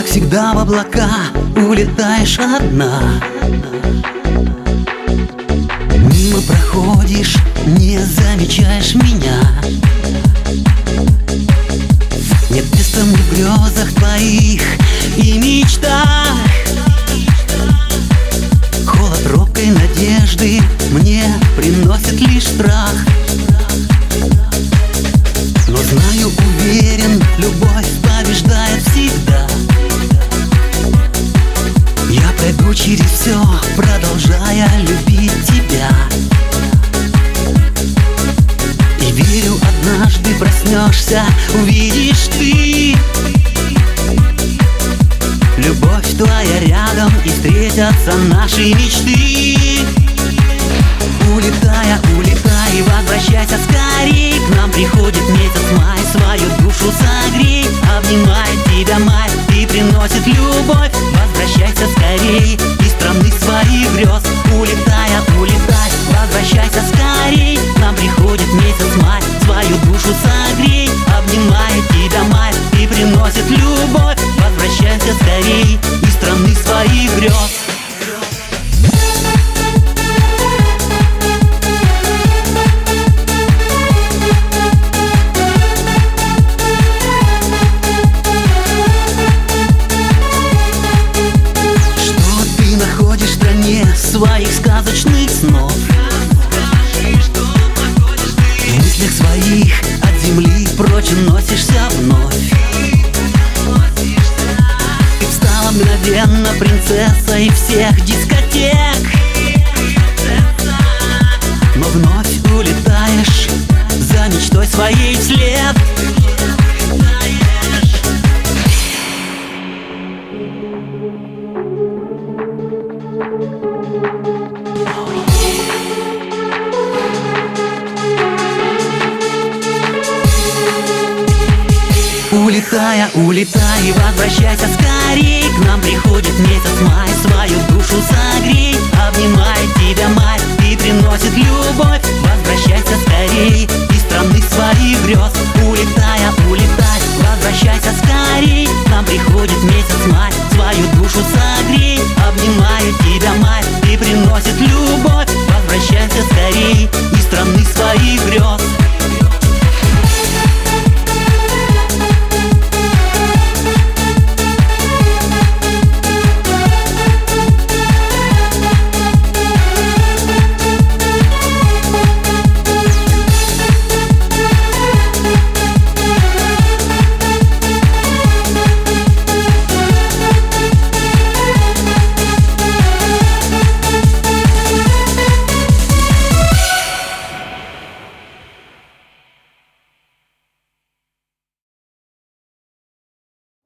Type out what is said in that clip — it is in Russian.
всегда в облака улетаешь одна. Мимо проходишь, не замечаешь меня. Нет места мне в грезах твоих и мечтах. Холод робкой надежды мне приносит лишь страх. Но знаю, уверен, любовь побеждает всегда. Я пройду через все, продолжая любить тебя. И верю, однажды проснешься, увидишь ты. Любовь твоя рядом, и встретятся наши мечты. Улетая, улетай, возвращайся скорей. К нам приходит месяц май, свою душу согрей. Обнимает тебя май и приносит любовь. Возвращайся скорей из страны своих грез. Улетая, улетай, возвращайся скорей. К нам приходит месяц май, свою душу согрей. Обнимает тебя май и приносит любовь. Возвращайся скорей из страны своих грез. Своих сказочных снов. В мыслях своих от земли прочь уносишься вновь. Ты стала мгновенно принцессой всех дискотек. Но вновь улетаешь за мечтой своей вслед. Улетая, улетай, возвращайся скорей. К нам приходит месяц май, свою душу согрей. Обнимает тебя мать и приносит любовь. Возвращайся скорей.